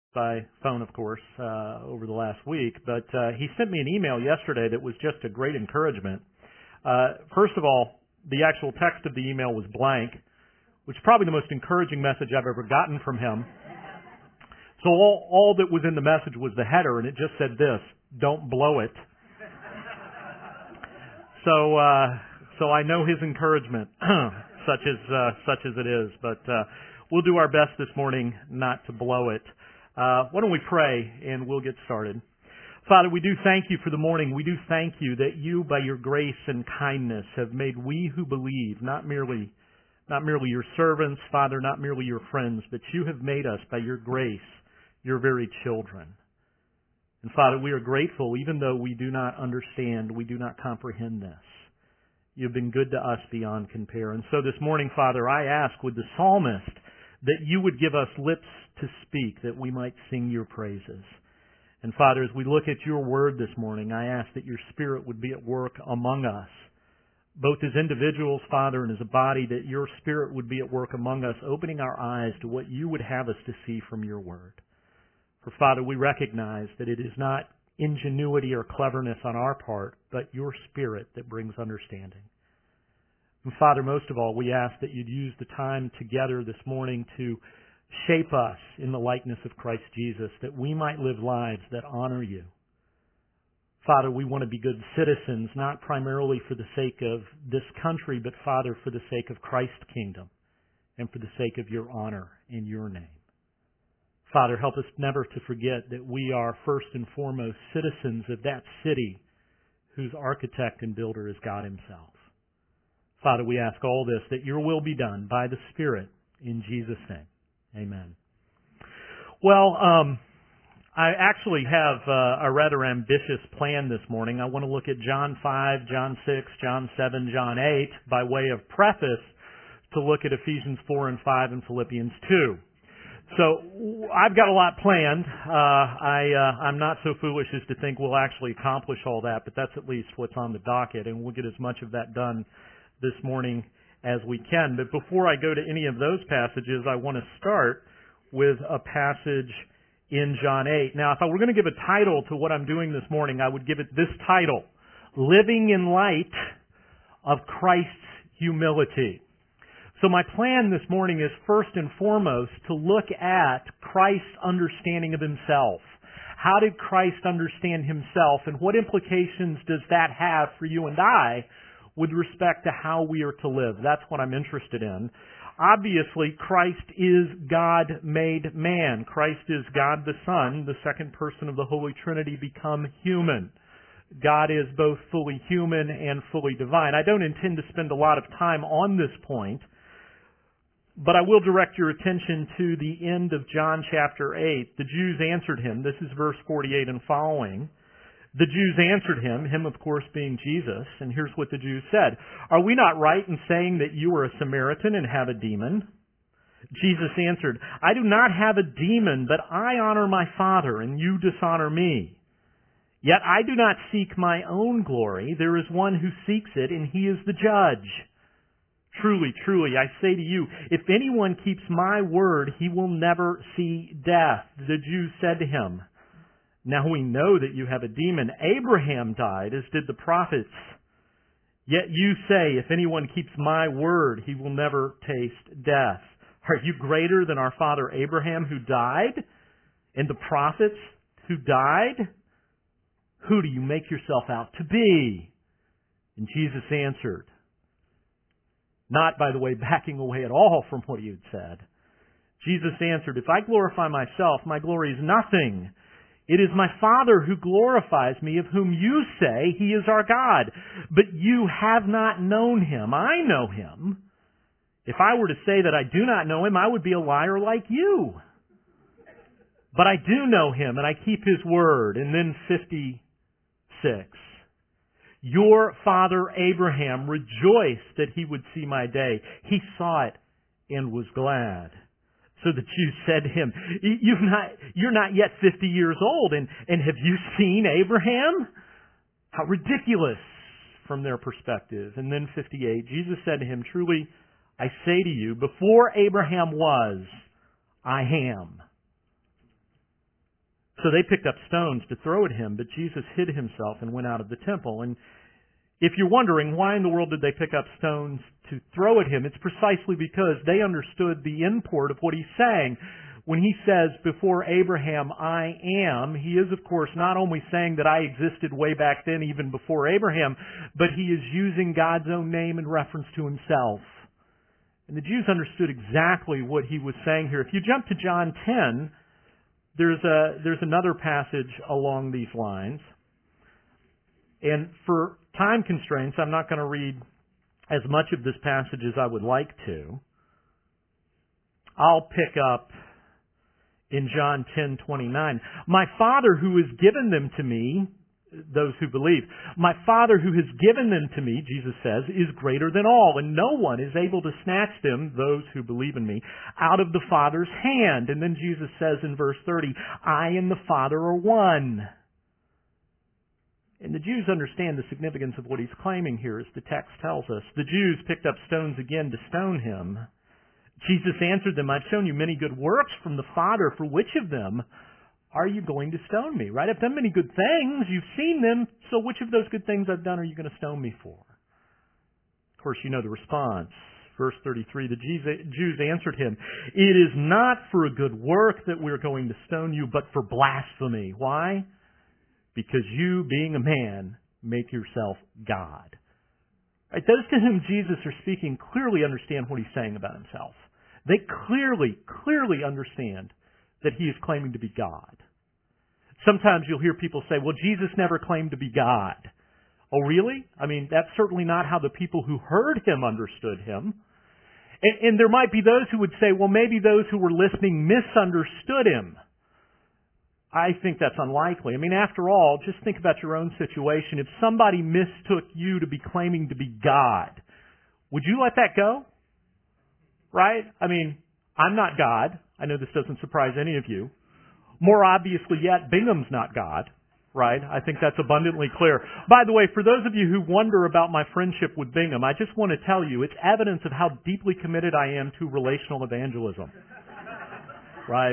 by phone, of course, over the last week, but he sent me an email yesterday that was just a great encouragement. First of all, the actual text of the email was blank, which is probably the most encouraging message I've ever gotten from him. So all that was in the message was the header, and it just said this: "Don't blow it." So I know his encouragement, such as it is. But we'll do our best this morning not to blow it. Why don't we pray and we'll get started. Father, we do thank you for the morning. We do thank you that you, by your grace and kindness, have made we who believe not merely your servants, Father, not merely your friends, but you have made us, by your grace, your very children. And Father, we are grateful, even though we do not understand, we do not comprehend this. You've been good to us beyond compare. And so this morning, Father, I ask with the psalmist that you would give us lips to speak, that we might sing your praises. And Father, as we look at your word this morning, I ask that your Spirit would be at work among us, both as individuals, Father, and as a body, that your Spirit would be at work among us, opening our eyes to what you would have us to see from your word. For Father, we recognize that it is not ingenuity or cleverness on our part, but your Spirit that brings understanding. And Father, most of all, we ask that you'd use the time together this morning to shape us in the likeness of Christ Jesus, that we might live lives that honor you. Father, we want to be good citizens, not primarily for the sake of this country, but Father, for the sake of Christ's kingdom and for the sake of your honor in your name. Father, help us never to forget that we are first and foremost citizens of that city whose architect and builder is God himself. Father, we ask all this, that your will be done by the Spirit in Jesus' name. Amen. Well, I actually have a rather ambitious plan this morning. I want to look at John 5, John 6, John 7, John 8 by way of preface to look at Ephesians 4 and 5 and Philippians 2. So I've got a lot planned. I'm not so foolish as to think we'll actually accomplish all that, but that's at least what's on the docket, and we'll get as much of that done this morning as we can. But before I go to any of those passages, I want to start with a passage in John 8. Now, if I were going to give a title to what I'm doing this morning, I would give it this title: Living in Light of Christ's Humility. So my plan this morning is first and foremost to look at Christ's understanding of himself. How did Christ understand himself, and what implications does that have for you and I with respect to how we are to live? That's what I'm interested in. Obviously, Christ is God made man. Christ is God the Son, the second person of the Holy Trinity, become human. God is both fully human and fully divine. I don't intend to spend a lot of time on this point, but I will direct your attention to the end of John chapter 8. The Jews answered him. This is verse 48 and following. The Jews answered him of course being Jesus, and here's what the Jews said: "Are we not right in saying that you are a Samaritan and have a demon?" Jesus answered, "I do not have a demon, but I honor my Father, and you dishonor me. Yet I do not seek my own glory. There is one who seeks it, and he is the judge. Truly, truly, I say to you, if anyone keeps my word, he will never see death." The Jews said to him, "Now we know that you have a demon. Abraham died, as did the prophets. Yet you say, if anyone keeps my word, he will never taste death. Are you greater than our father Abraham, who died, and the prophets who died? Who do you make yourself out to be?" And Jesus answered, not, by the way, backing away at all from what he had said. Jesus answered, "If I glorify myself, my glory is nothing. It is my Father who glorifies me, of whom you say he is our God. But you have not known him. I know him. If I were to say that I do not know him, I would be a liar like you. But I do know him, and I keep his word." And then 56. "Your father Abraham rejoiced that he would see my day. He saw it and was glad." So the Jews said to him, "You're not yet 50 years old, and have you seen Abraham?" How ridiculous from their perspective. And then 58, Jesus said to him, "Truly, I say to you, before Abraham was, I am." So they picked up stones to throw at him, but Jesus hid himself and went out of the temple. And if you're wondering why in the world did they pick up stones to throw at him, it's precisely because they understood the import of what he's saying. When he says, before Abraham, I am, he is, of course, not only saying that I existed way back then, even before Abraham, but he is using God's own name in reference to himself. And the Jews understood exactly what he was saying here. If you jump to John 10, there's another passage along these lines. And for time constraints, I'm not going to read as much of this passage as I would like to. I'll pick up in John 10:29. My Father who has given them to me, those who believe, my Father who has given them to me, Jesus says, is greater than all, and no one is able to snatch them, those who believe in me, out of the Father's hand. And then Jesus says in verse 30, I and the Father are one. And the Jews understand the significance of what he's claiming here, as the text tells us. The Jews picked up stones again to stone him. Jesus answered them, I've shown you many good works from the Father. For which of them are you going to stone me? Right? I've done many good things. You've seen them. So which of those good things I've done are you going to stone me for? Of course, you know the response. Verse 33, the Jews answered him, it is not for a good work that we're going to stone you, but for blasphemy. Why? Because you, being a man, make yourself God. Right? Those to whom Jesus are speaking clearly understand what he's saying about himself. They clearly understand that he is claiming to be God. Sometimes you'll hear people say, well, Jesus never claimed to be God. Oh, really? I mean, that's certainly not how the people who heard him understood him. And there might be those who would say, well, maybe those who were listening misunderstood him. I think that's unlikely. I mean, after all, just think about your own situation. If somebody mistook you to be claiming to be God, would you let that go? Right? I mean, I'm not God. I know this doesn't surprise any of you. More obviously yet, Bingham's not God. Right? I think that's abundantly clear. By the way, for those of you who wonder about my friendship with Bingham, I just want to tell you it's evidence of how deeply committed I am to relational evangelism. Right?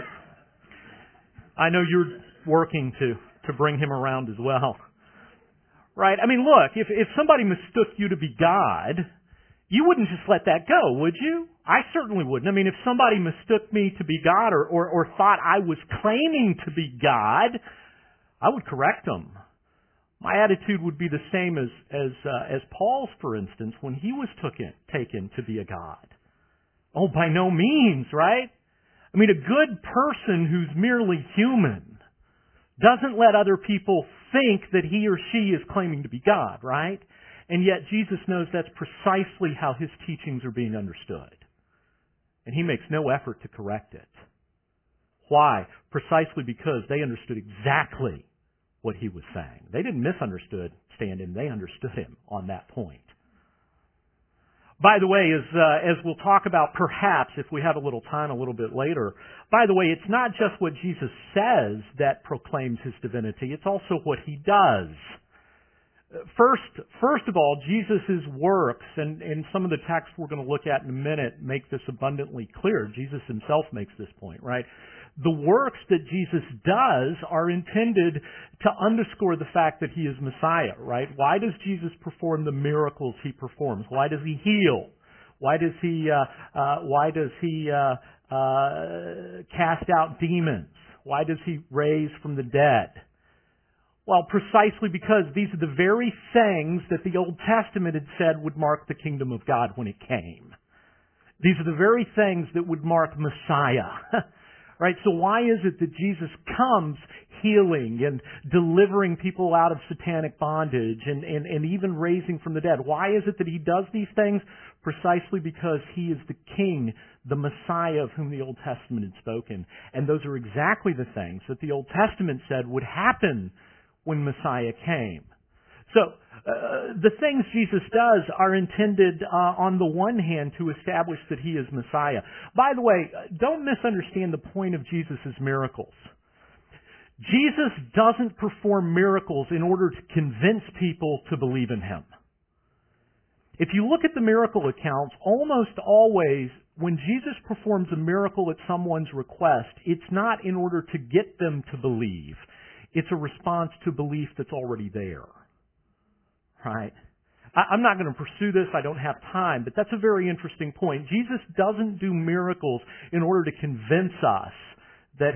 I know you're working to bring him around as well. Right? I mean, look, if somebody mistook you to be God, you wouldn't just let that go, would you? I certainly wouldn't. I mean, if somebody mistook me to be God or thought I was claiming to be God, I would correct them. My attitude would be the same as Paul's, for instance, when he was taken to be a god. Oh, by no means, right? I mean, a good person who's merely human doesn't let other people think that he or she is claiming to be God, right? And yet Jesus knows that's precisely how his teachings are being understood. And he makes no effort to correct it. Why? Precisely because they understood exactly what he was saying. They didn't misunderstand him. They understood him on that point. By the way, as we'll talk about perhaps if we have a little time a little bit later, by the way, it's not just what Jesus says that proclaims his divinity, it's also what he does. First of all, Jesus' works, and some of the texts we're going to look at in a minute make this abundantly clear. Jesus himself makes this point, right? The works that Jesus does are intended to underscore the fact that he is Messiah, right? Why does Jesus perform the miracles he performs? Why does he heal? Why does he cast out demons? Why does he raise from the dead? Well, precisely because these are the very things that the Old Testament had said would mark the kingdom of God when it came. These are the very things that would mark Messiah. Right? So why is it that Jesus comes healing and delivering people out of satanic bondage and even raising from the dead? Why is it that he does these things? Precisely because he is the King, the Messiah of whom the Old Testament had spoken. And those are exactly the things that the Old Testament said would happen when Messiah came. So, the things Jesus does are intended, on the one hand, to establish that he is Messiah. By the way, don't misunderstand the point of Jesus' miracles. Jesus doesn't perform miracles in order to convince people to believe in him. If you look at the miracle accounts, almost always when Jesus performs a miracle at someone's request, it's not in order to get them to believe. It's a response to belief that's already there. Right? I'm not going to pursue this. I don't have time, but that's a very interesting point. Jesus doesn't do miracles in order to convince us that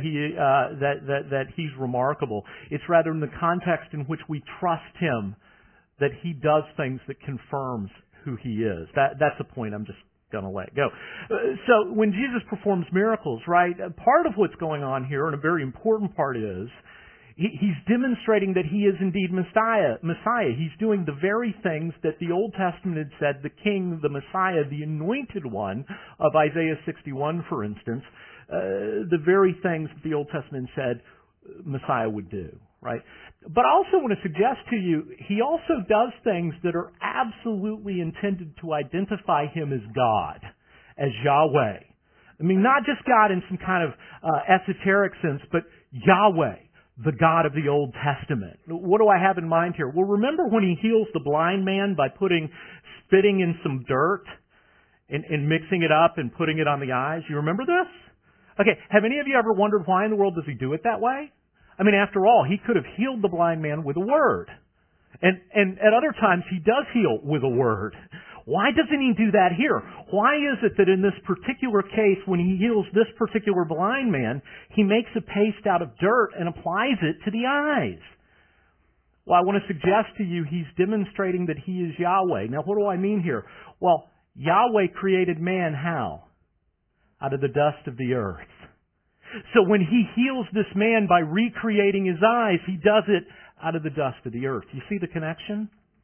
he's remarkable. It's rather in the context in which we trust him that he does things that confirms who he is. That's the point I'm just going to let go. So when Jesus performs miracles, right, part of what's going on here, and a very important part is, he's demonstrating that he is indeed Messiah. He's doing the very things that the Old Testament had said the King, the Messiah, the Anointed One of Isaiah 61, for instance, the very things that the Old Testament said Messiah would do, right? But I also want to suggest to you, he also does things that are absolutely intended to identify him as God, as Yahweh. I mean, not just God in some kind of esoteric sense, but Yahweh, the God of the Old Testament. What do I have in mind here? Well, remember when he heals the blind man by spitting in some dirt and mixing it up and putting it on the eyes? You remember this? Okay, have any of you ever wondered why in the world does he do it that way? I mean, after all, he could have healed the blind man with a word. And at other times, he does heal with a word. Why doesn't he do that here? Why is it that in this particular case, when he heals this particular blind man, he makes a paste out of dirt and applies it to the eyes? Well, I want to suggest to you he's demonstrating that he is Yahweh. Now, what do I mean here? Well, Yahweh created man how? Out of the dust of the earth. So when he heals this man by recreating his eyes, he does it out of the dust of the earth. You see the connection?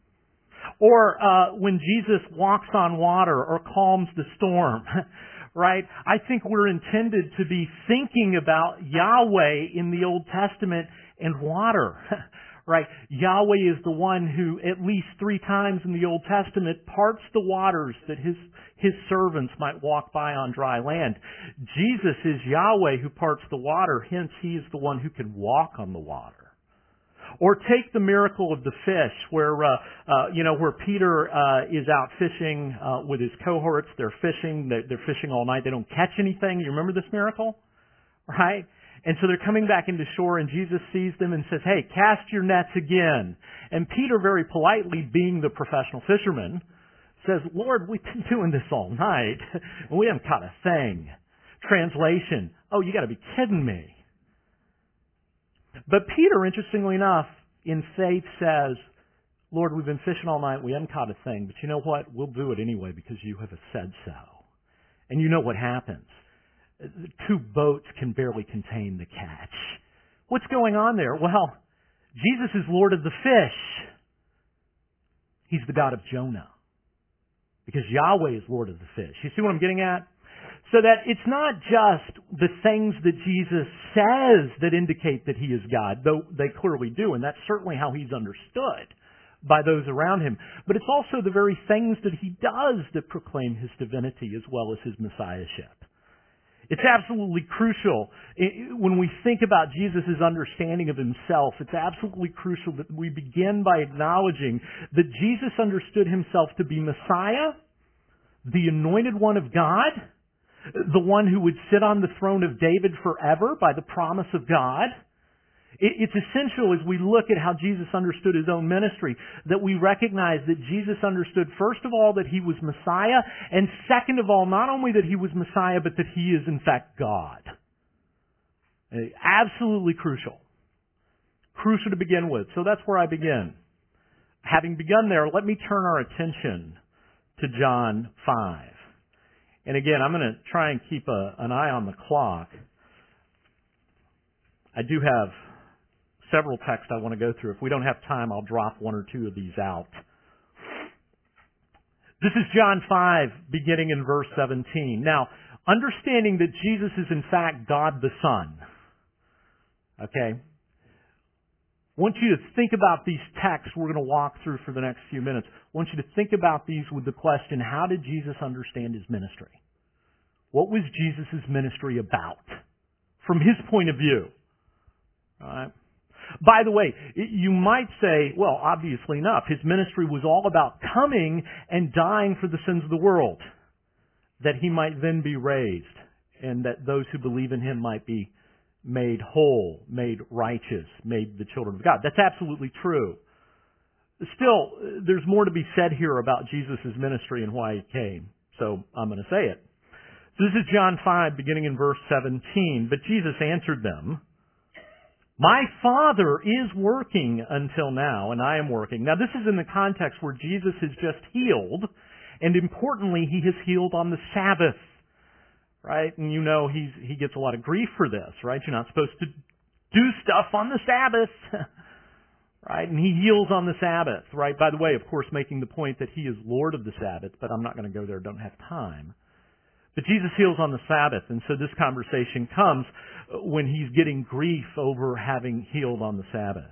Or when Jesus walks on water or calms the storm, right? I think we're intended to be thinking about Yahweh in the Old Testament and water, right? Yahweh is the one who at least 3 times in the Old Testament parts the waters that his servants might walk by on dry land. Jesus is Yahweh who parts the water, hence he is the one who can walk on the water. Or take the miracle of the fish, where Peter is out fishing with his cohorts. They're fishing all night. They don't catch anything. You remember this miracle, right? And so they're coming back into shore, and Jesus sees them and says, "Hey, cast your nets again." And Peter, very politely, being the professional fisherman, says, "Lord, we've been doing this all night, and we haven't caught a thing." Translation: "Oh, you got to be kidding me." But Peter, interestingly enough, in faith says, "Lord, we've been fishing all night. We haven't caught a thing. But you know what? We'll do it anyway because you have said so." And you know what happens. 2 boats can barely contain the catch. What's going on there? Well, Jesus is Lord of the fish. He's the God of Jonah. Because Yahweh is Lord of the fish. You see what I'm getting at? So that it's not just the things that Jesus says that indicate that he is God, though they clearly do, and that's certainly how he's understood by those around him. But it's also the very things that he does that proclaim his divinity as well as his messiahship. It's absolutely crucial when we think about Jesus' understanding of himself. It's absolutely crucial that we begin by acknowledging that Jesus understood himself to be Messiah, the anointed one of God, the one who would sit on the throne of David forever by the promise of God. It's essential as we look at how Jesus understood his own ministry that we recognize that Jesus understood, first of all, that he was Messiah, and second of all, not only that he was Messiah, but that he is in fact God. Absolutely crucial. Crucial to begin with. So that's where I begin. Having begun there, let me turn our attention to John 5. And again, I'm going to try and keep an eye on the clock. I do have several texts I want to go through. If we don't have time, I'll drop 1 or 2 of these out. This is John 5, beginning in verse 17. Now, understanding that Jesus is in fact God the Son. Okay? I want you to think about these texts we're going to walk through for the next few minutes. I want you to think about these with the question, how did Jesus understand his ministry? What was Jesus' ministry about? From his point of view. All right? By the way, you might say, well, obviously enough, his ministry was all about coming and dying for the sins of the world. that he might then be raised, and that those who believe in him might be made whole, made righteous, made the children of God. That's absolutely true. Still, there's more to be said here about Jesus' ministry and why he came. So I'm going to say it. This is John 5, beginning in verse 17. But Jesus answered them, "My Father is working until now, and I am working." Now this is in the context where Jesus has just healed, and importantly, he has healed on the Sabbath. Right? And you know he gets a lot of grief for this, right? You're not supposed to do stuff on the Sabbath. Right? And he heals on the Sabbath, right? By the way, of course, making the point that he is Lord of the Sabbath, but I'm not going to go there, don't have time. But Jesus heals on the Sabbath, and so this conversation comes when he's getting grief over having healed on the Sabbath.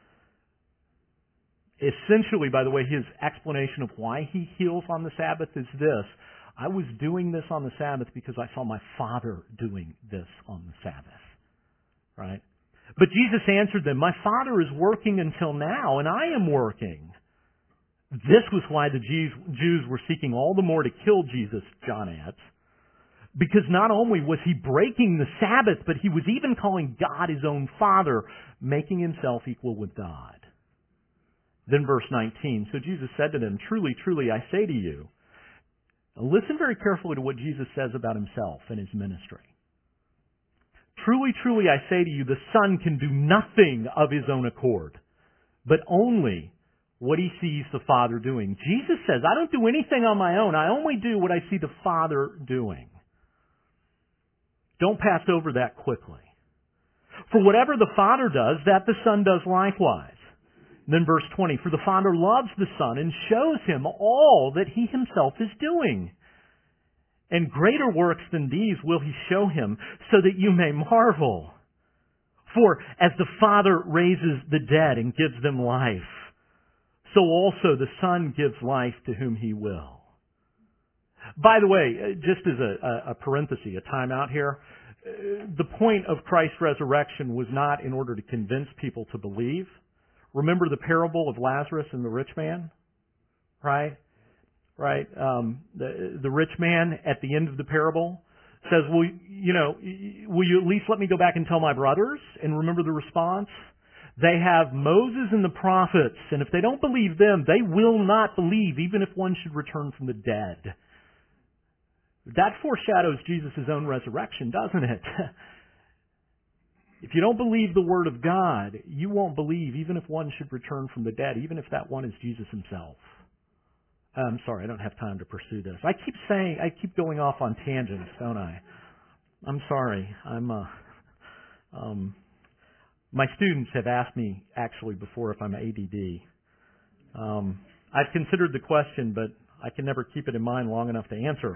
Essentially, by the way, his explanation of why he heals on the Sabbath is this: I was doing this on the Sabbath because I saw my Father doing this on the Sabbath. Right? But Jesus answered them, "My Father is working until now, and I am working." This was why the Jews were seeking all the more to kill Jesus, John adds, because not only was he breaking the Sabbath, but he was even calling God his own Father, making himself equal with God. Then verse 19, so Jesus said to them, "Truly, truly, I say to you," listen very carefully to what Jesus says about himself and his ministry. "Truly, truly, I say to you, the Son can do nothing of his own accord, but only what he sees the Father doing." Jesus says, I don't do anything on my own. I only do what I see the Father doing. Don't pass over that quickly. "For whatever the Father does, that the Son does likewise." And then verse 20, "For the Father loves the Son and shows him all that he himself is doing. And greater works than these will he show him, so that you may marvel. For as the Father raises the dead and gives them life, so also the Son gives life to whom he will." By the way, just as a parenthesis, a timeout here, the point of Christ's resurrection was not in order to convince people to believe. Remember the parable of Lazarus and the rich man? Right? Right? The rich man at the end of the parable says, will you at least let me go back and tell my brothers? And remember the response? They have Moses and the prophets, and if they don't believe them, they will not believe, even if one should return from the dead. That foreshadows Jesus' own resurrection, doesn't it? If you don't believe the Word of God, you won't believe, even if one should return from the dead, even if that one is Jesus himself. I'm sorry, I don't have time to pursue this. I keep going off on tangents, don't I? I'm sorry. My students have asked me actually before if I'm ADD. I've considered the question, but I can never keep it in mind long enough to answer.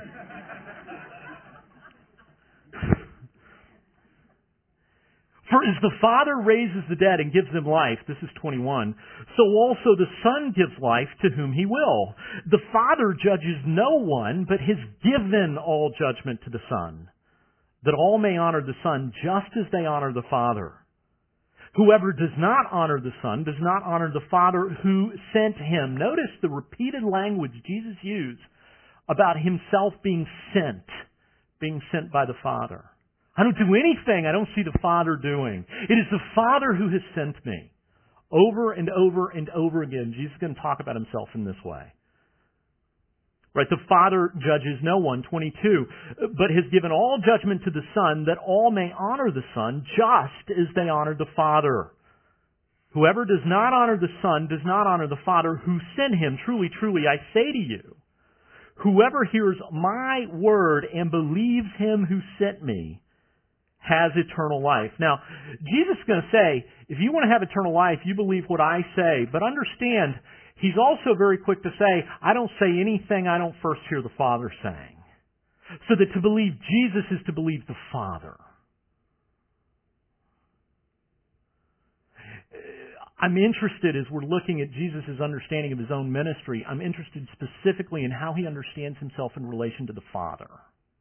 "For as the Father raises the dead and gives them life," this is 21, "so also the Son gives life to whom he will. The Father judges no one, but has given all judgment to the Son, that all may honor the Son just as they honor the Father. Whoever does not honor the Son does not honor the Father who sent him." Notice the repeated language Jesus used about himself being sent by the Father. I don't do anything I don't see the Father doing. It is the Father who has sent me. Over and over and over again, Jesus is going to talk about himself in this way. Right? The Father judges no one, 22, but has given all judgment to the Son, that all may honor the Son just as they honor the Father. Whoever does not honor the Son does not honor the Father who sent him. Truly, truly, I say to you, whoever hears my word and believes him who sent me has eternal life. Now, Jesus is going to say, if you want to have eternal life, you believe what I say. But understand, he's also very quick to say, I don't say anything I don't first hear the Father saying. So that to believe Jesus is to believe the Father. I'm interested, as we're looking at Jesus' understanding of his own ministry, I'm interested specifically in how he understands himself in relation to the Father.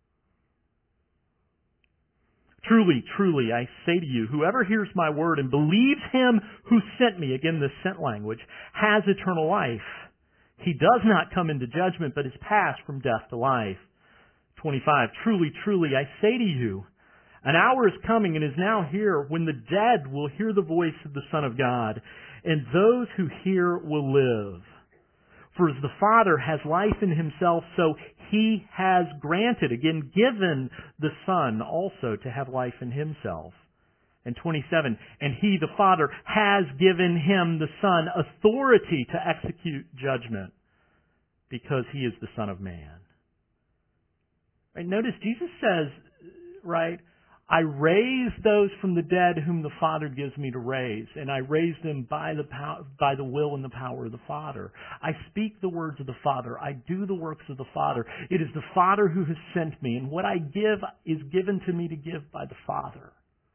Truly, truly, I say to you, whoever hears my word and believes him who sent me, again this sent language, has eternal life. He does not come into judgment, but is passed from death to life. 25, truly, truly, I say to you, an hour is coming and is now here when the dead will hear the voice of the Son of God, and those who hear will live. For as the Father has life in himself, so he has granted, again given, the Son also to have life in himself. And 27, and he, the Father, has given him, the Son, authority to execute judgment, because he is the Son of Man. Right? Notice Jesus says, right, I raise those from the dead whom the Father gives me to raise, and I raise them by the will and the power of the Father. I speak the words of the Father. I do the works of the Father. It is the Father who has sent me, and what I give is given to me to give by the Father.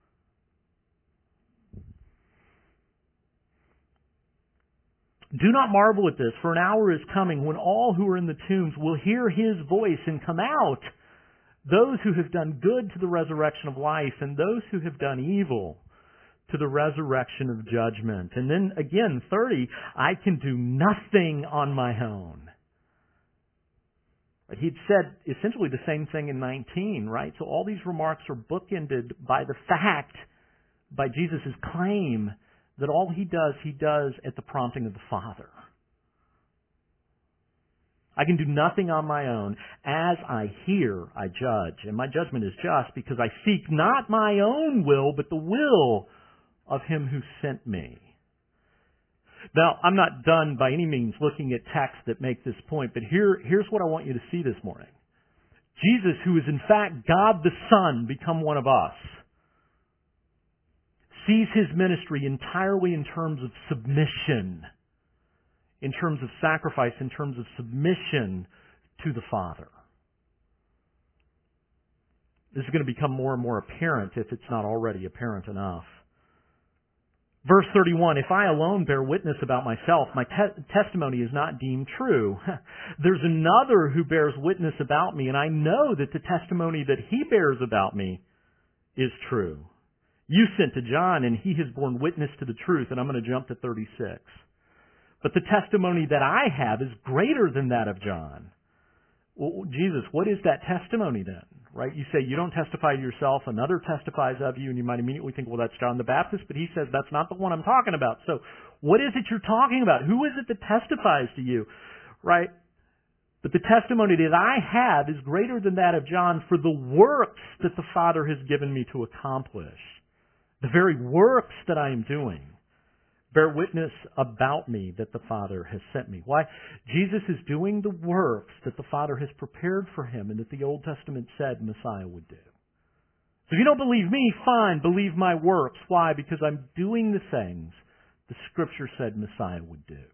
Do not marvel at this, for an hour is coming when all who are in the tombs will hear his voice and come out. Those who have done good to the resurrection of life, and those who have done evil to the resurrection of judgment. And then again, 30, I can do nothing on my own. He'd said essentially the same thing in 19, right? So all these remarks are bookended by the fact, by Jesus' claim, that all he does at the prompting of the Father. I can do nothing on my own. As I hear, I judge. And my judgment is just because I seek not my own will, but the will of him who sent me. Now, I'm not done by any means looking at texts that make this point, but here's what I want you to see this morning. Jesus, who is in fact God the Son, become one of us, sees his ministry entirely in terms of submission, in terms of sacrifice, in terms of submission to the Father. This is going to become more and more apparent if it's not already apparent enough. Verse 31, if I alone bear witness about myself, my testimony is not deemed true. There's another who bears witness about me, and I know that the testimony that he bears about me is true. You sent to John, and he has borne witness to the truth, and I'm going to jump to 36. But the testimony that I have is greater than that of John. Well, Jesus, what is that testimony then? Right? You say you don't testify to yourself, another testifies of you, and you might immediately think, well, that's John the Baptist, but he says that's not the one I'm talking about. So what is it you're talking about? Who is it that testifies to you? Right? But the testimony that I have is greater than that of John, for the works that the Father has given me to accomplish, the very works that I am doing, bear witness about me that the Father has sent me. Why? Jesus is doing the works that the Father has prepared for him and that the Old Testament said Messiah would do. So if you don't believe me, fine, believe my works. Why? Because I'm doing the things the Scripture said Messiah would do.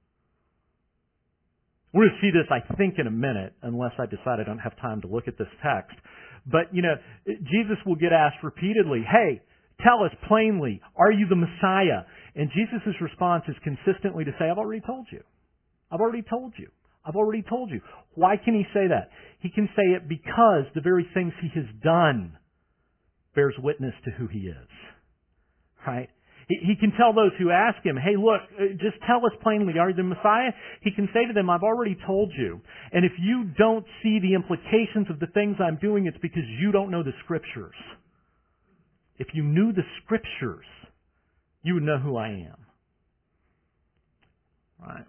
We're going to see this, I think, in a minute, unless I decide I don't have time to look at this text. But, Jesus will get asked repeatedly, hey, tell us plainly, are you the Messiah? And Jesus' response is consistently to say, I've already told you. I've already told you. I've already told you. Why can he say that? He can say it because the very things he has done bears witness to who he is. Right? He can tell those who ask him, hey, look, just tell us plainly, are you the Messiah? He can say to them, I've already told you. And if you don't see the implications of the things I'm doing, it's because you don't know the Scriptures. If you knew the Scriptures, you would know who I am. Right?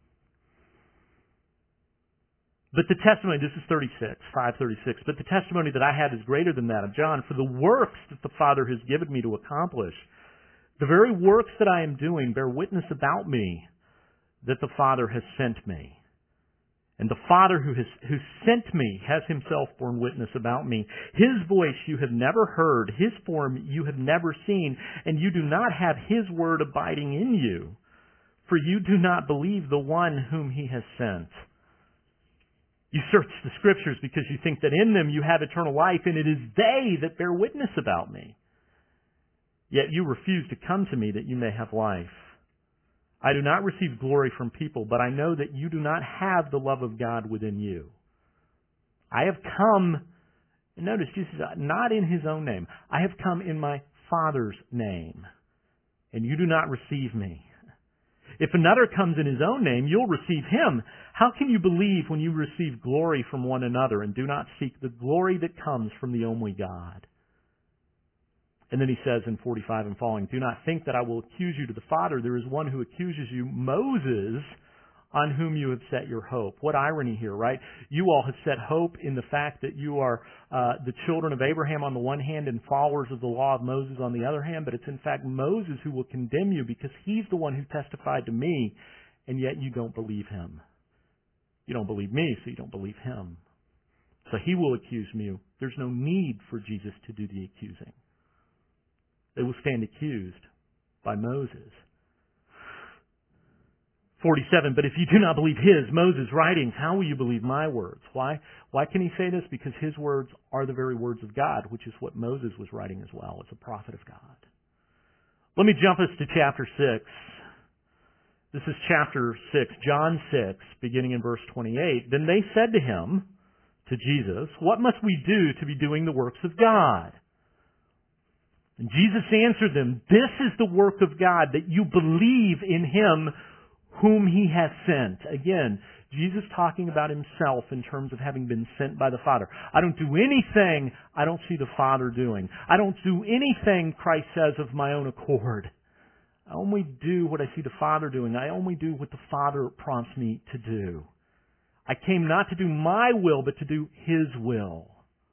But the testimony, this is 5:36, but the testimony that I have is greater than that of John, for the works that the Father has given me to accomplish, the very works that I am doing bear witness about me that the Father has sent me. And the Father who sent me has himself borne witness about me. His voice you have never heard, his form you have never seen, and you do not have his word abiding in you, for you do not believe the one whom he has sent. You search the Scriptures because you think that in them you have eternal life, and it is they that bear witness about me. Yet you refuse to come to me that you may have life. I do not receive glory from people, but I know that you do not have the love of God within you. I have come, notice Jesus, not in his own name. I have come in my Father's name, and you do not receive me. If another comes in his own name, you'll receive him. How can you believe when you receive glory from one another and do not seek the glory that comes from the only God? And then he says in 45 and following, do not think that I will accuse you to the Father. There is one who accuses you, Moses, on whom you have set your hope. What irony here, right? You all have set hope in the fact that you are the children of Abraham on the one hand and followers of the law of Moses on the other hand, but it's in fact Moses who will condemn you because he's the one who testified to me, and yet you don't believe him. You don't believe me, so you don't believe him. So he will accuse you. There's no need for Jesus to do the accusing. They will stand accused by Moses. 47, but if you do not believe his, Moses' writings, how will you believe my words? Why? Why can he say this? Because his words are the very words of God, which is what Moses was writing as well, as a prophet of God. Let me jump us to chapter 6. This is chapter 6, John 6, beginning in verse 28. Then they said to him, to Jesus, what must we do to be doing the works of God? And Jesus answered them, this is the work of God, that you believe in him whom he has sent. Again, Jesus talking about himself in terms of having been sent by the Father. I don't do anything I don't see the Father doing. I don't do anything, Christ says, of my own accord. I only do what I see the Father doing. I only do what the Father prompts me to do. I came not to do my will, but to do his will.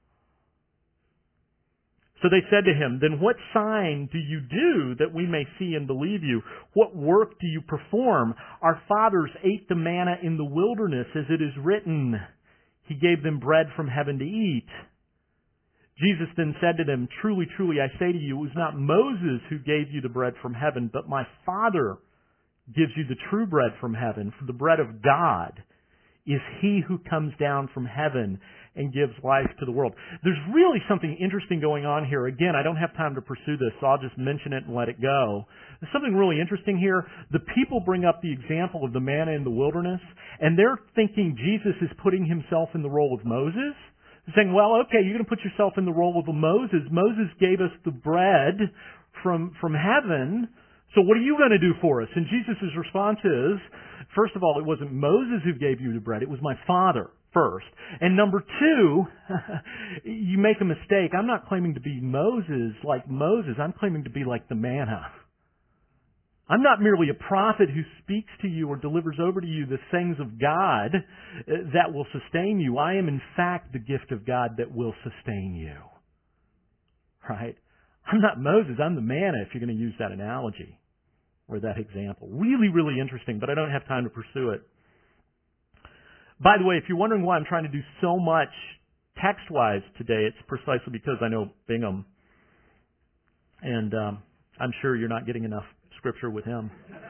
So they said to him, then what sign do you do that we may see and believe you? What work do you perform? Our fathers ate the manna in the wilderness, as it is written, he gave them bread from heaven to eat. Jesus then said to them, truly, truly, I say to you, it was not Moses who gave you the bread from heaven, but my Father gives you the true bread from heaven. For the bread of God is he who comes down from heaven and gives life to the world. There's really something interesting going on here. Again, I don't have time to pursue this, so I'll just mention it and let it go. There's something really interesting here. The people bring up the example of the manna in the wilderness, and they're thinking Jesus is putting himself in the role of Moses. They're saying, well, okay, you're going to put yourself in the role of a Moses. Moses gave us the bread from heaven, so what are you going to do for us? And Jesus' response is, first of all, it wasn't Moses who gave you the bread, it was my Father. First. And number two, you make a mistake. I'm not claiming to be Moses like Moses. I'm claiming to be like the manna. I'm not merely a prophet who speaks to you or delivers over to you the things of God that will sustain you. I am in fact the gift of God that will sustain you. Right? I'm not Moses. I'm the manna, if you're going to use that analogy or that example. Really, really interesting, but I don't have time to pursue it. By the way, if you're wondering why I'm trying to do so much text-wise today, it's precisely because I know Bingham. And I'm sure you're not getting enough scripture with him.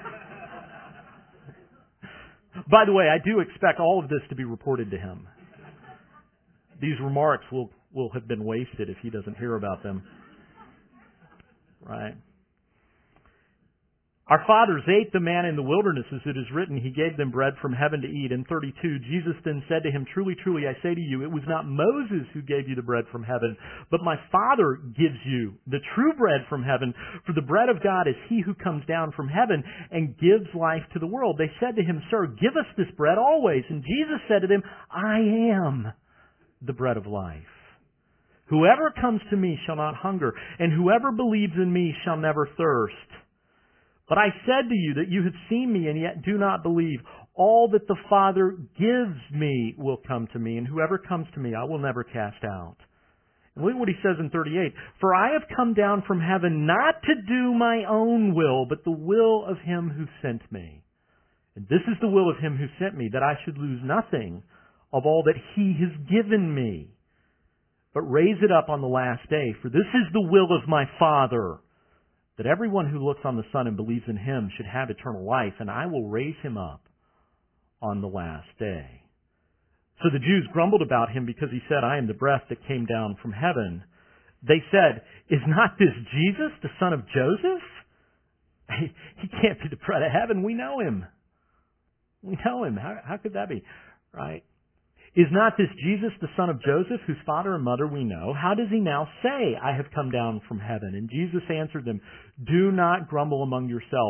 By the way, I do expect all of this to be reported to him. These remarks will have been wasted if he doesn't hear about them. Right? Our fathers ate the manna in the wilderness, as it is written, he gave them bread from heaven to eat. In 32, Jesus then said to him, truly, truly, I say to you, it was not Moses who gave you the bread from heaven, but my Father gives you the true bread from heaven. For the bread of God is he who comes down from heaven and gives life to the world. They said to him, sir, give us this bread always. And Jesus said to them, I am the bread of life. Whoever comes to me shall not hunger, and whoever believes in me shall never thirst. But I said to you that you have seen me and yet do not believe. All that the Father gives me will come to me, and whoever comes to me I will never cast out. And look what he says in 38. For I have come down from heaven not to do my own will, but the will of him who sent me. And this is the will of him who sent me, that I should lose nothing of all that he has given me, but raise it up on the last day. For this is the will of my Father, that everyone who looks on the Son and believes in him should have eternal life, and I will raise him up on the last day. So the Jews grumbled about him because he said, I am the breath that came down from heaven. They said, is not this Jesus, the son of Joseph? He can't be the bread of heaven. We know him. We know him. How could that be? Right? Is not this Jesus, the son of Joseph, whose father and mother we know? How does he now say, I have come down from heaven? And Jesus answered them, do not grumble among yourselves.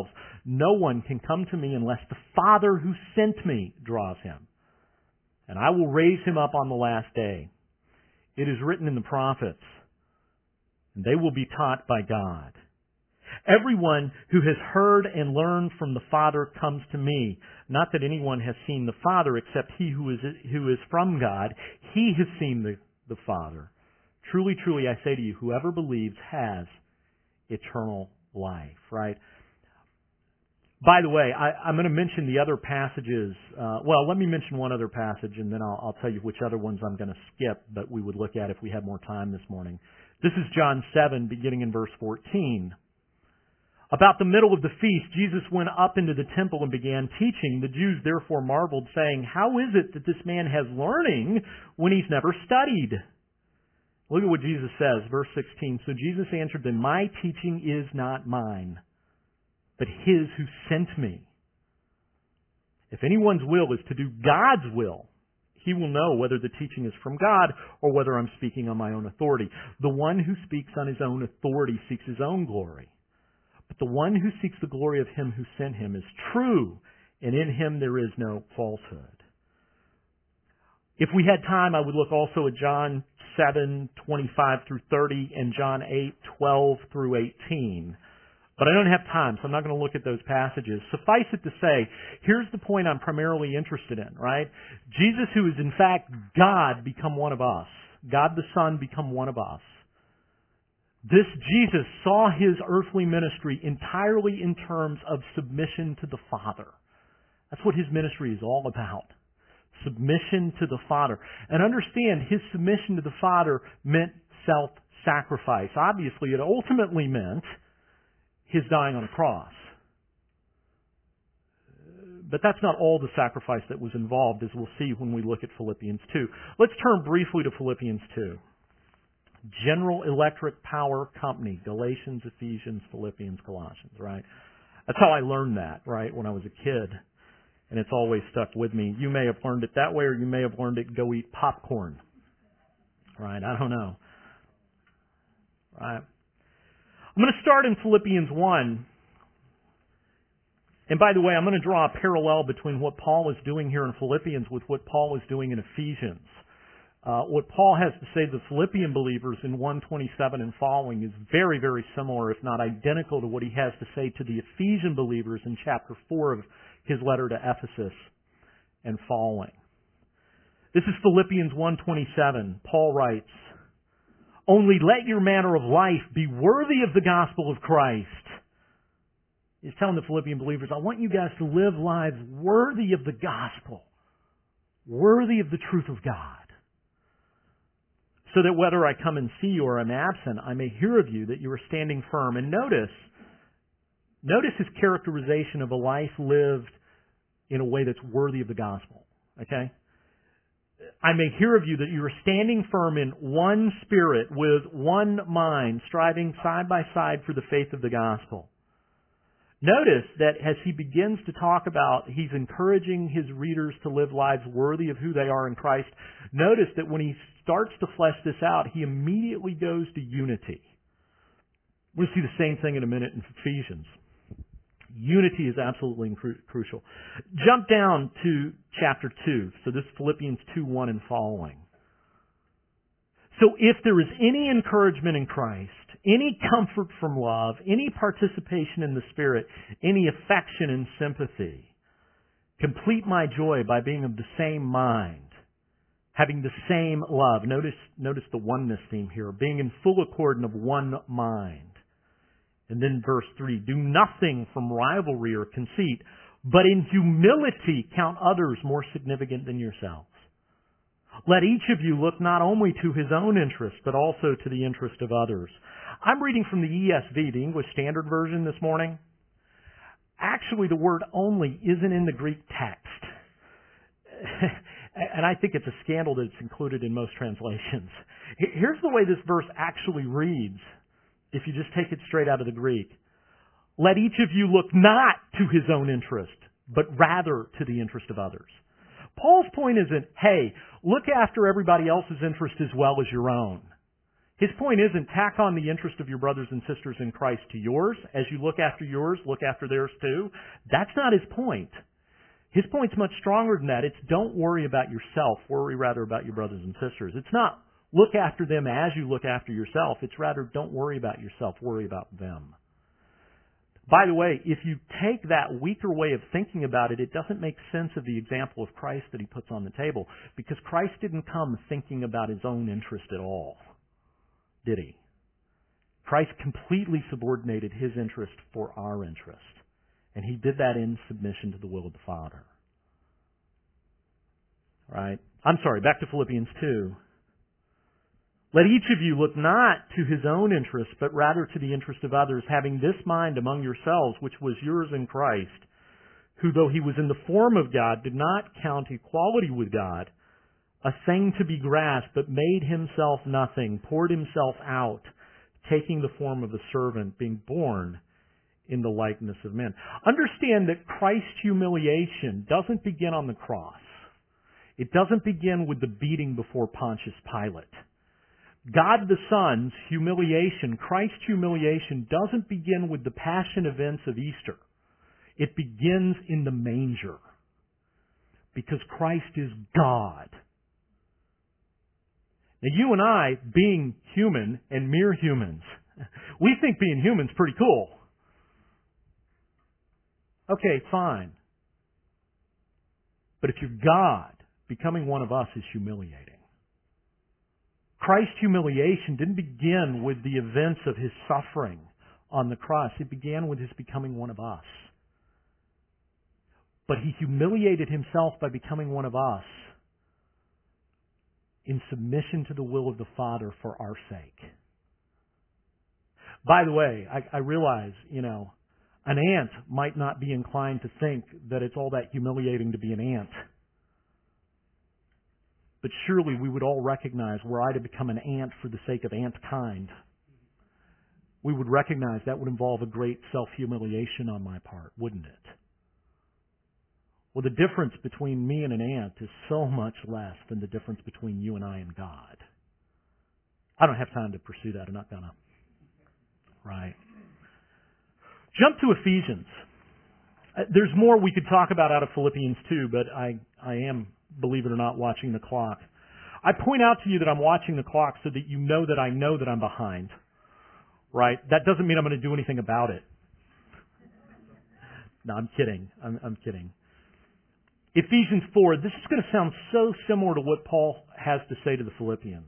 No one can come to me unless the Father who sent me draws him. And I will raise him up on the last day. It is written in the prophets, and they will be taught by God. Everyone who has heard and learned from the Father comes to me. Not that anyone has seen the Father except he who is from God. He has seen the Father. Truly, truly, I say to you, whoever believes has eternal life, right? By the way, I'm going to mention the other passages. Let me mention one other passage, and then I'll tell you which other ones I'm going to skip, but we would look at if we had more time this morning. This is John 7, beginning in verse 14. About the middle of the feast, Jesus went up into the temple and began teaching. The Jews therefore marveled, saying, "How is it that this man has learning when he's never studied?" Look at what Jesus says, verse 16. So Jesus answered them, "My teaching is not mine, but his who sent me. If anyone's will is to do God's will, he will know whether the teaching is from God or whether I'm speaking on my own authority. The one who speaks on his own authority seeks his own glory. But the one who seeks the glory of him who sent him is true, and in him there is no falsehood." If we had time, I would look also at John 7, 25 through 30 and John 8, 12 through 18. But I don't have time, so I'm not going to look at those passages. Suffice it to say, here's the point I'm primarily interested in, right? Jesus, who is in fact God, become one of us. God the Son become one of us. This Jesus saw his earthly ministry entirely in terms of submission to the Father. That's what his ministry is all about. Submission to the Father. And understand, his submission to the Father meant self-sacrifice. Obviously, it ultimately meant his dying on a cross. But that's not all the sacrifice that was involved, as we'll see when we look at Philippians 2. Let's turn briefly to Philippians 2. General Electric Power Company, Galatians, Ephesians, Philippians, Colossians, right? That's how I learned that, right, when I was a kid. And it's always stuck with me. You may have learned it that way, or you may have learned it go eat popcorn. Right? I don't know. Right? I'm going to start in Philippians 1. And by the way, I'm going to draw a parallel between what Paul is doing here in Philippians with what Paul is doing in Ephesians. What Paul has to say to the Philippian believers in 1:27 and following is very, very similar, if not identical, to what he has to say to the Ephesian believers in chapter 4 of his letter to Ephesus and following. This is Philippians 1:27. Paul writes, "Only let your manner of life be worthy of the gospel of Christ." He's telling the Philippian believers, I want you guys to live lives worthy of the gospel, worthy of the truth of God, so that whether I come and see you or I'm absent, I may hear of you that you are standing firm. And notice his characterization of a life lived in a way that's worthy of the gospel. Okay? I may hear of you that you are standing firm in one spirit with one mind, striving side by side for the faith of the gospel. Notice that as he begins to talk about, he's encouraging his readers to live lives worthy of who they are in Christ. Notice that when he starts to flesh this out, he immediately goes to unity. We'll see the same thing in a minute in Ephesians. Unity is absolutely crucial. Jump down to chapter 2. So this is Philippians 2:1 and following. "So if there is any encouragement in Christ, any comfort from love, any participation in the Spirit, any affection and sympathy, complete my joy by being of the same mind, having the same love." Notice the oneness theme here. "Being in full accord and of one mind." And then verse 3, "Do nothing from rivalry or conceit, but in humility count others more significant than yourselves. Let each of you look not only to his own interest, but also to the interest of others." I'm reading from the ESV, the English Standard Version, this morning. Actually, the word "only" isn't in the Greek text. And I think it's a scandal that it's included in most translations. Here's the way this verse actually reads, if you just take it straight out of the Greek. "Let each of you look not to his own interest, but rather to the interest of others." Paul's point isn't, hey, look after everybody else's interest as well as your own. His point isn't tack on the interest of your brothers and sisters in Christ to yours. As you look after yours, look after theirs too. That's not his point. His point's much stronger than that. It's don't worry about yourself. Worry rather about your brothers and sisters. It's not look after them as you look after yourself. It's rather don't worry about yourself. Worry about them. By the way, if you take that weaker way of thinking about it, it doesn't make sense of the example of Christ that he puts on the table. Because Christ didn't come thinking about his own interest at all, did he? Christ completely subordinated his interest for our interest. And he did that in submission to the will of the Father. Right? I'm sorry, back to Philippians 2. Let each of you look not to his own interest, but rather to the interest of others, having this mind among yourselves, which was yours in Christ, who, though he was in the form of God, did not count equality with God a thing to be grasped, but made himself nothing, poured himself out, taking the form of a servant, being born in the likeness of men. Understand that Christ's humiliation doesn't begin on the cross. It doesn't begin with the beating before Pontius Pilate. God the Son's humiliation, Christ's humiliation, doesn't begin with the passion events of Easter. It begins in the manger. Because Christ is God. Now you and I, being human and mere humans, we think being human's pretty cool. Okay, fine. But if you're God, becoming one of us is humiliating. Christ's humiliation didn't begin with the events of his suffering on the cross. It began with his becoming one of us. But he humiliated himself by becoming one of us in submission to the will of the Father for our sake. By the way, I realize, an ant might not be inclined to think that it's all that humiliating to be an ant. But surely we would all recognize, were I to become an ant for the sake of ant kind, we would recognize that would involve a great self-humiliation on my part, wouldn't it? Well, the difference between me and an ant is so much less than the difference between you and I and God. I don't have time to pursue that. I'm not going to. Right. Jump to Ephesians. There's more we could talk about out of Philippians 2, but I am, believe it or not, watching the clock. I point out to you that I'm watching the clock so that you know that I'm behind. Right? That doesn't mean I'm going to do anything about it. No, I'm kidding. I'm kidding. Ephesians 4, this is going to sound so similar to what Paul has to say to the Philippians.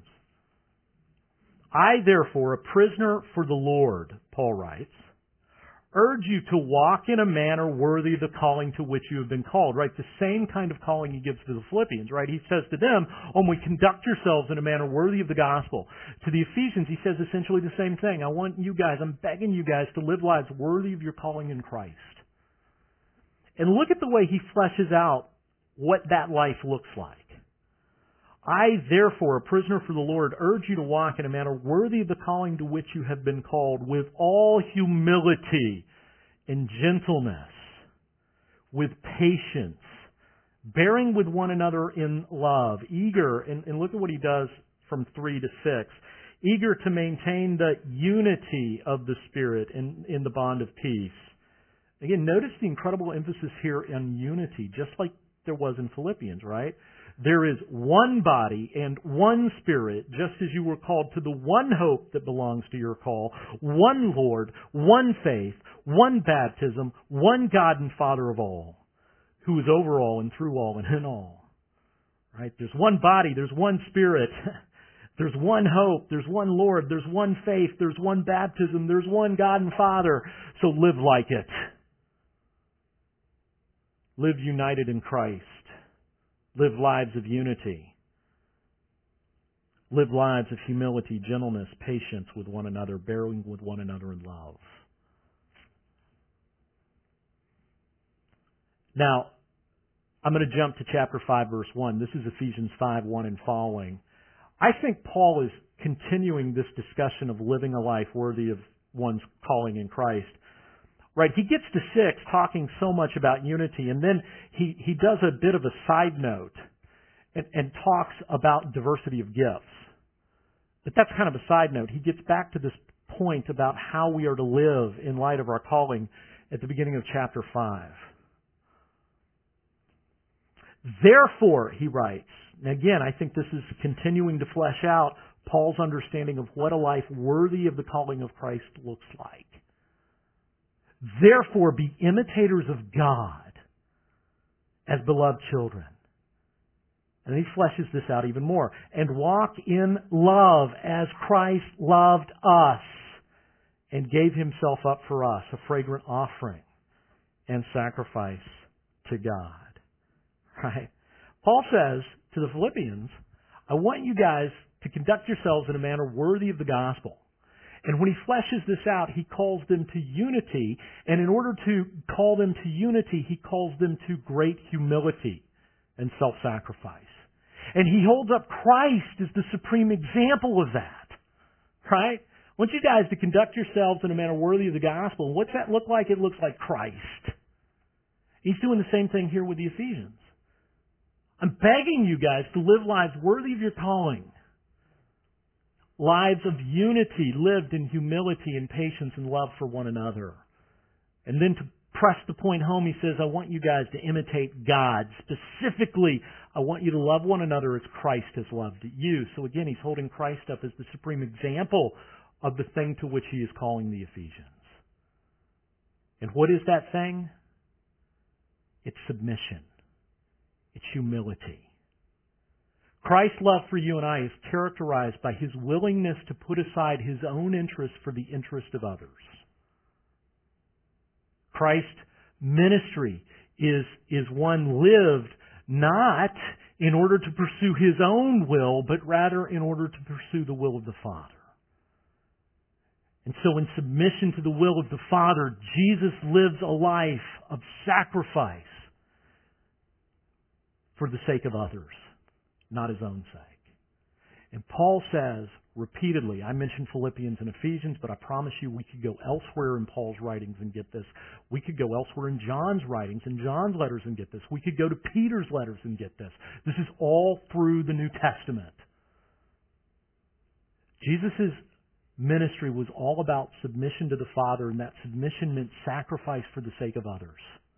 I, therefore, a prisoner for the Lord, Paul writes, urge you to walk in a manner worthy of the calling to which you have been called. Right? The same kind of calling he gives to the Philippians. Right? He says to them, only conduct yourselves in a manner worthy of the gospel. To the Ephesians, he says essentially the same thing. I'm begging you guys to live lives worthy of your calling in Christ. And look at the way he fleshes out what that life looks like. I, therefore, a prisoner for the Lord, urge you to walk in a manner worthy of the calling to which you have been called, with all humility and gentleness, with patience, bearing with one another in love, eager, and look at what he does from 3 to 6, eager to maintain the unity of the Spirit in the bond of peace. Again, notice the incredible emphasis here on unity, just like there was in Philippians, right? There is one body and one Spirit, just as you were called to the one hope that belongs to your call, one Lord, one faith, one baptism, one God and Father of all, who is over all and through all and in all. Right? There's one body, there's one Spirit, there's one hope, there's one Lord, there's one faith, there's one baptism, there's one God and Father. So live like it. Live united in Christ. Live lives of unity. Live lives of humility, gentleness, patience with one another, bearing with one another in love. Now, I'm going to jump to chapter 5, verse 1. This is Ephesians 5, 1 and following. I think Paul is continuing this discussion of living a life worthy of one's calling in Christ. Right, he gets to 6 talking so much about unity, and then he does a bit of a side note and talks about diversity of gifts. But that's kind of a side note. He gets back to this point about how we are to live in light of our calling at the beginning of chapter 5. Therefore, he writes, and again, I think this is continuing to flesh out Paul's understanding of what a life worthy of the calling of Christ looks like. Therefore, be imitators of God as beloved children. And he fleshes this out even more. And walk in love as Christ loved us and gave himself up for us, a fragrant offering and sacrifice to God. Right? Paul says to the Philippians, I want you guys to conduct yourselves in a manner worthy of the gospel. And when he fleshes this out, he calls them to unity. And in order to call them to unity, he calls them to great humility and self-sacrifice. And he holds up Christ as the supreme example of that. Right? I want you guys to conduct yourselves in a manner worthy of the gospel. What's that look like? It looks like Christ. He's doing the same thing here with the Ephesians. I'm begging you guys to live lives worthy of your calling. Lives of unity lived in humility and patience and love for one another. And then to press the point home, he says, I want you guys to imitate God. Specifically, I want you to love one another as Christ has loved you. So again, he's holding Christ up as the supreme example of the thing to which he is calling the Ephesians. And what is that thing? It's submission. It's humility. Christ's love for you and I is characterized by his willingness to put aside his own interest for the interest of others. Christ's ministry is one lived not in order to pursue his own will, but rather in order to pursue the will of the Father. And so in submission to the will of the Father, Jesus lives a life of sacrifice for the sake of others, not his own sake. And Paul says repeatedly, I mentioned Philippians and Ephesians, but I promise you we could go elsewhere in Paul's writings and get this. We could go elsewhere in John's writings and John's letters and get this. We could go to Peter's letters and get this. This is all through the New Testament. Jesus' ministry was all about submission to the Father, and that submission meant sacrifice for the sake of others.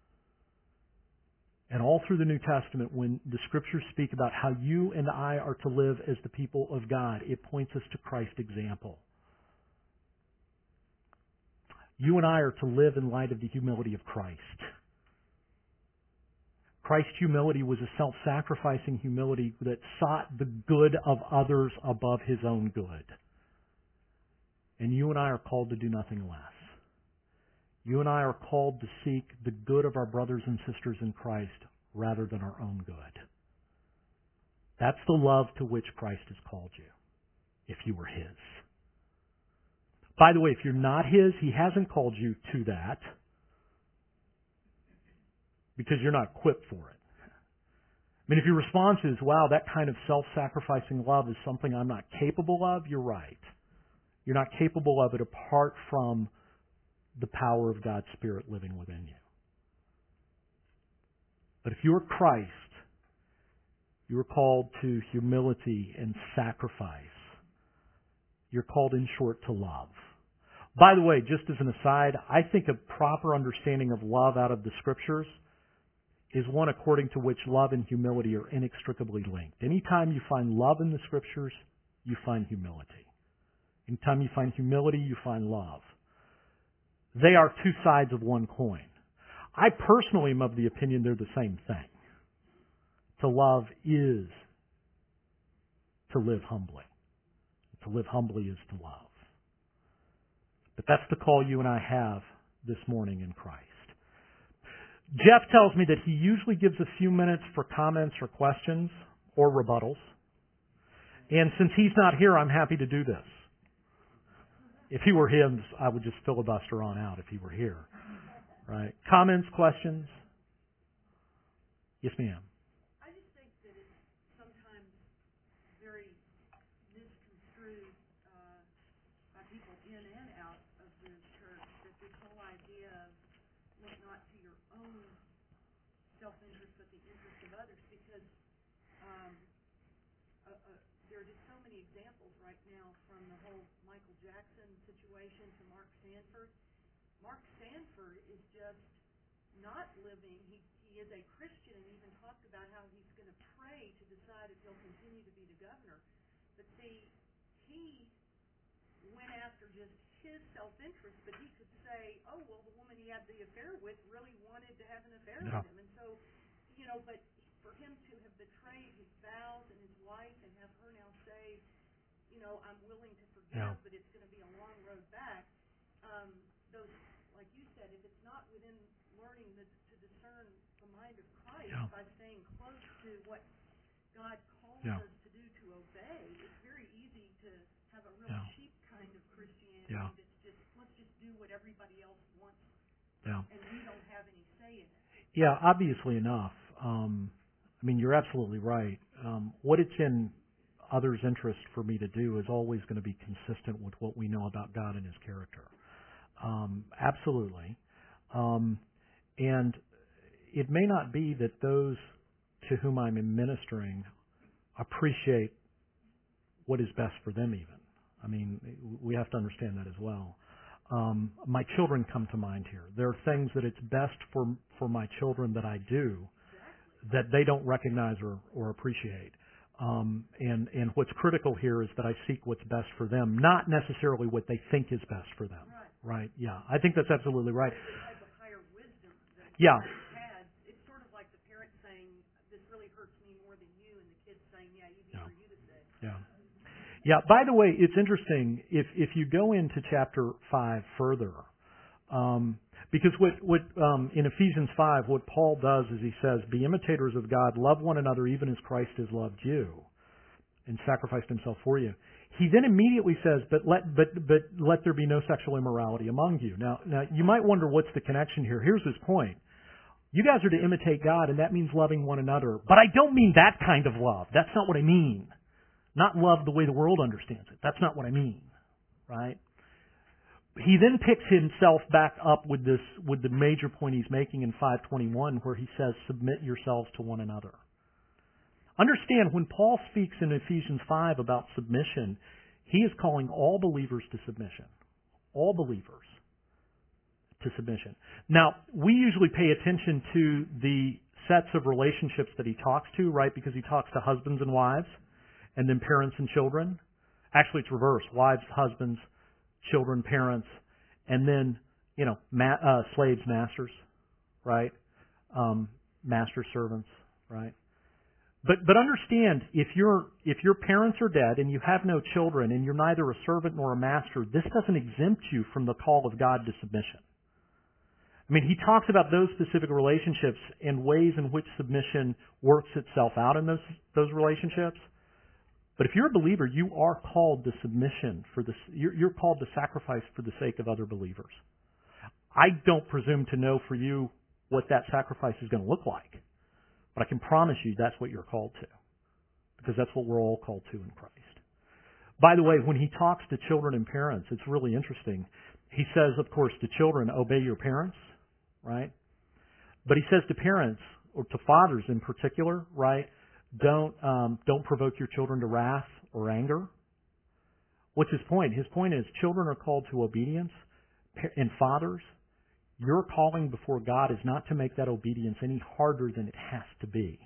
And all through the New Testament, when the Scriptures speak about how you and I are to live as the people of God, it points us to Christ's example. You and I are to live in light of the humility of Christ. Christ's humility was a self-sacrificing humility that sought the good of others above his own good. And you and I are called to do nothing less. You and I are called to seek the good of our brothers and sisters in Christ rather than our own good. That's the love to which Christ has called you, if you were his. By the way, if you're not his, he hasn't called you to that because you're not equipped for it. I mean, if your response is, wow, that kind of self-sacrificing love is something I'm not capable of, you're right. You're not capable of it apart from the power of God's Spirit living within you. But if you're Christ, you're called to humility and sacrifice. You're called, in short, to love. By the way, just as an aside, I think a proper understanding of love out of the Scriptures is one according to which love and humility are inextricably linked. Anytime you find love in the Scriptures, you find humility. Anytime you find humility, you find love. They are two sides of one coin. I personally am of the opinion they're the same thing. To love is to live humbly. To live humbly is to love. But that's the call you and I have this morning in Christ. Jeff tells me that he usually gives a few minutes for comments or questions or rebuttals. And since he's not here, I'm happy to do this. If he were him, I would just filibuster on out if he were here. Right? Comments, questions? Yes, ma'am. I just think that it's sometimes very misconstrued by people in and out of the church that this whole idea of look not to your own self-interest but the interest of others, because there are just so many examples right now, from the whole Michael Jackson situation to Mark Sanford. Mark Sanford is just not living. He is a Christian and even talked about how he's going to pray to decide if he'll continue to be the governor. But see, he went after just his self-interest, but he could say, oh, well, the woman he had the affair with really wanted to have an affair with him. And so, but for him to have betrayed his vows and his wife and have her now say, I'm willing to forgive, but it's going to be a long road back. Those, like you said, if it's not within learning to discern the mind of Christ by staying close to what God calls us to do, to obey, it's very easy to have a real cheap kind of Christianity that's just, let's just do what everybody else wants, and we don't have any say in it. Yeah, obviously enough. You're absolutely right. What it's in others' interest for me to do is always going to be consistent with what we know about God and His character. Absolutely. And it may not be that those to whom I'm ministering appreciate what is best for them even. We have to understand that as well. My children come to mind here. There are things that it's best for my children that I do that they don't recognize or appreciate. And what's critical here is that I seek what's best for them, not necessarily what they think is best for them. Right? Yeah. I think that's absolutely right. Has a higher wisdom than had. It's sort of like the parent saying, this really hurts me more than you, and the kid saying, yeah, easy for you to say. Yeah. Yeah. By the way, it's interesting if you go into chapter 5 further, because what in Ephesians 5, what Paul does is he says, "Be imitators of God, love one another, even as Christ has loved you, and sacrificed Himself for you." He then immediately says, "But let there be no sexual immorality among you." Now you might wonder what's the connection here. Here's his point. You guys are to imitate God, and that means loving one another. But I don't mean that kind of love. That's not what I mean. Not love the way the world understands it. That's not what I mean, right? He then picks himself back up with the major point he's making in 5:21, where he says, "Submit yourselves to one another." Understand, when Paul speaks in Ephesians 5 about submission, he is calling all believers to submission. All believers to submission. Now, we usually pay attention to the sets of relationships that he talks to, right? Because he talks to husbands and wives, and then parents and children. Actually, it's reversed. Wives, husbands, children, parents, and then, slaves, masters, right? Master servants, right? But understand, if your parents are dead and you have no children and you're neither a servant nor a master, this doesn't exempt you from the call of God to submission. He talks about those specific relationships and ways in which submission works itself out in those relationships. But if you're a believer, you are called to submission you're called to sacrifice for the sake of other believers. I don't presume to know for you what that sacrifice is going to look like, but I can promise you that's what you're called to, because that's what we're all called to in Christ. By the way, when he talks to children and parents, it's really interesting. He says, of course, to children, obey your parents, right? But he says to parents, or to fathers in particular, right? Don't provoke your children to wrath or anger. What's his point? His point is children are called to obedience, and fathers, your calling before God is not to make that obedience any harder than it has to be.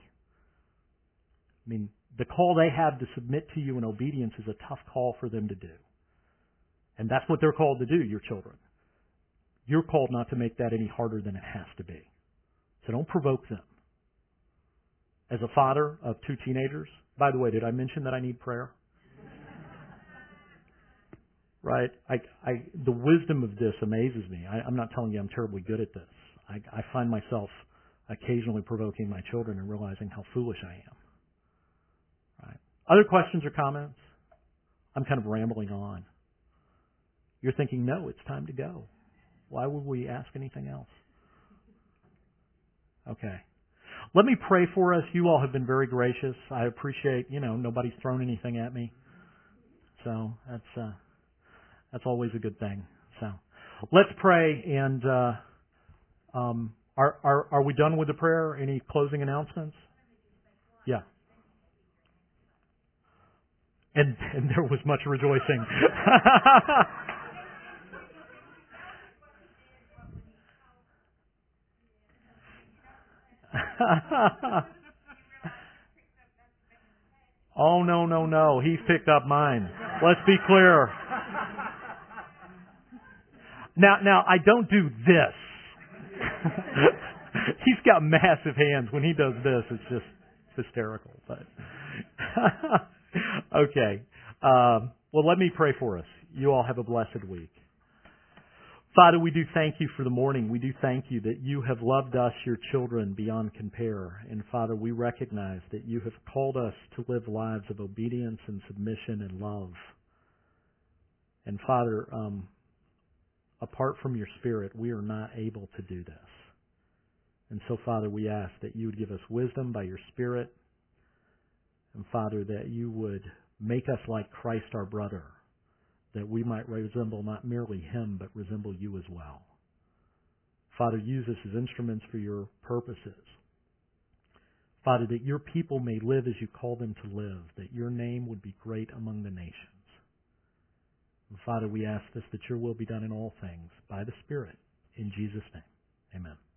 The call they have to submit to you in obedience is a tough call for them to do. And that's what they're called to do, your children. You're called not to make that any harder than it has to be. So don't provoke them. As a father of 2 teenagers, by the way, did I mention that I need prayer? Right? The wisdom of this amazes me. I'm not telling you I'm terribly good at this. I find myself occasionally provoking my children and realizing how foolish I am. Right? Other questions or comments? I'm kind of rambling on. You're thinking, no, it's time to go. Why would we ask anything else? Okay. Let me pray for us. You all have been very gracious. I appreciate, nobody's thrown anything at me. So that's always a good thing. So let's pray. And are we done with the prayer? Any closing announcements? Yeah. And there was much rejoicing. Oh, no. He's picked up mine. Let's be clear. Now, I don't do this. He's got massive hands. When he does this, it's just hysterical. But okay. Well, let me pray for us. You all have a blessed week. Father, we do thank you for the morning. We do thank you that you have loved us, your children, beyond compare. And Father, we recognize that you have called us to live lives of obedience and submission and love. And Father, apart from your Spirit, we are not able to do this. And so, Father, we ask that you would give us wisdom by your Spirit. And Father, that you would make us like Christ our brother, that we might resemble not merely him, but resemble you as well. Father, use us as instruments for your purposes. Father, that your people may live as you call them to live, that your name would be great among the nations. And Father, we ask this, that your will be done in all things by the Spirit. In Jesus' name, amen.